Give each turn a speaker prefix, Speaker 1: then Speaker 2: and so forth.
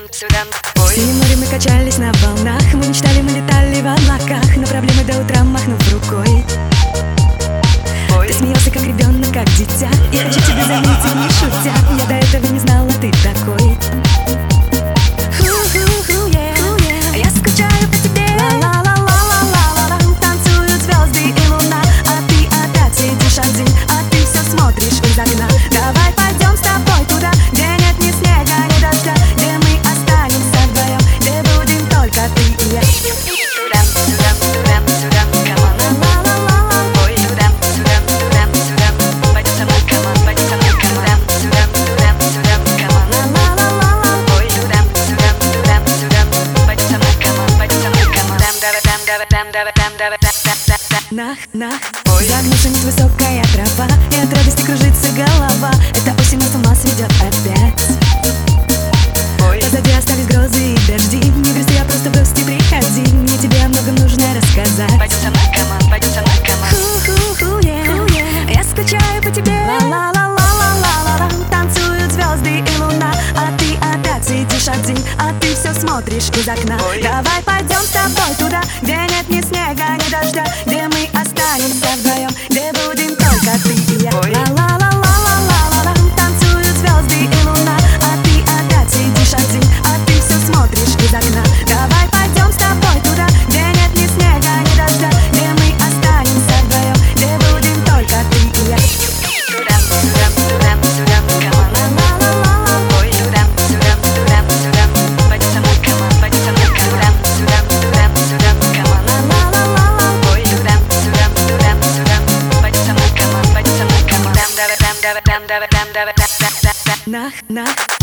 Speaker 1: В синем море мы качались на волнах, мы мечтали, мы летали в облаках, но проблемы до утра махнув рукой. Ты смеялся как ребенок, как дитя. Я хочу тебя заметить, не шутя. Я до этого не знала, ты такой. Я скучаю по тебе. Ла-ла-ла-ла-ла-ла. Танцуют звезды и луна, а ты опять сидишь один, а ты все смотришь из окна. Давай пойдем с тобой туда, где нет ни снега, ни дождя, где мы останемся вдвоем, где будем только ты и я. Нах, загнувшись высокая трава, и от радости кружится голова. Это осень нас с ума сведет опять. Позади остались грозы и дожди. Не грусти, а просто в гости приходи. Мне тебе о многом нужно рассказать.
Speaker 2: Пойдем со мной, камон, пойдем со мной, камон.
Speaker 1: Я скучаю по тебе. Ла-ла-ла-ла-ла-ла-ла. Танцуют звезды и луна, а ты опять сидишь один, а ты все смотришь из окна. Давай пойдем с тобой туда, где нет ни снега, ни дождя, где мы останемся вдвоем, где будем только ты и я. Ла-ла-ла-ла-ла-ла-ла. Танцуют звезды и луна, а ты опять сидишь один, а ты все смотришь из окна. Давай пойдем с тобой туда, где нет ни снега, ни дождя, где мы останемся вдвоем, где будем только ты и я. Нах.